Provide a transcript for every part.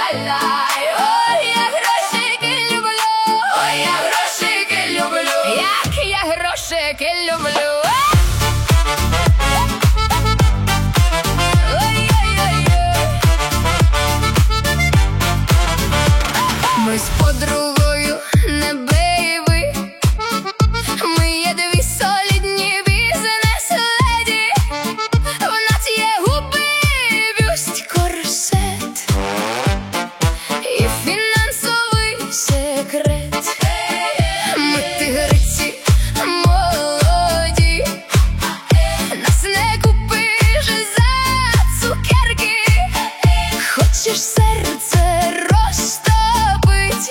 ля-ля-ля. Ой, я грошики люблю, ой, я грошики люблю, як я грошики люблю. Ми з подругою не бейби, ми є дві солідні бізнес-леді. В нас є губи, бюст, корсет і фінансовий секрет. Ми тигриці молоді, нас не купиш за цукерки. Хочеш серце розтопить,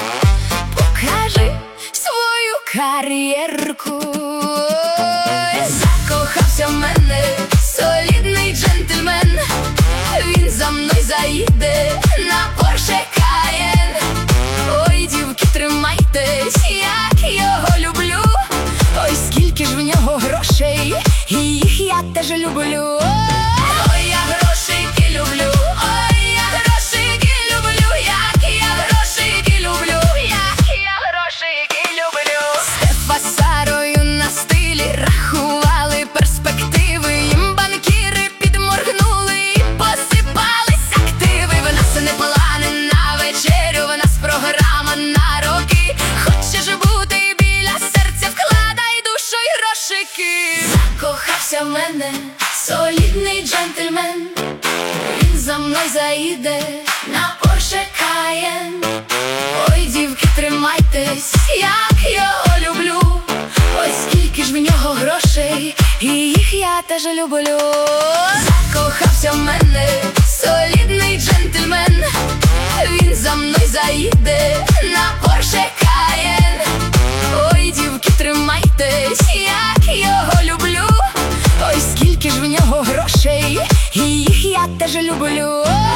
покажи свою кар'єрку. Закохався в мене солідний джентльмен, він за мною заїде на Porsche Cayenne. Ой, дівки, тримайтесь, як його люблю. Ой, скільки ж в нього грошей, і їх я теж люблю. Ой, я грошики люблю, ой, я грошики люблю, як я грошики люблю, як я грошики люблю. Стефа з Сарою на стилі рахували перспективи, їм банкіри підморгнули і посипались активи. В нас не плани на вечерю, в нас програма на роки. Хочеш бути біля серця, вкладай душу й грошики. Закохався в мене солідний джентльмен, він за мною заїде на Porsche Cayenne. Ой, дівки, тримайтесь, як його люблю. Ой, скільки ж в нього грошей, і їх я теж люблю. Закохався в мене солідний джентльмен, він за мною заїде на Porsche Cayenne. Ой, дівки, тримайтесь, як його люблю. Ой, скільки ж в нього грошей, і їх я теж люблю.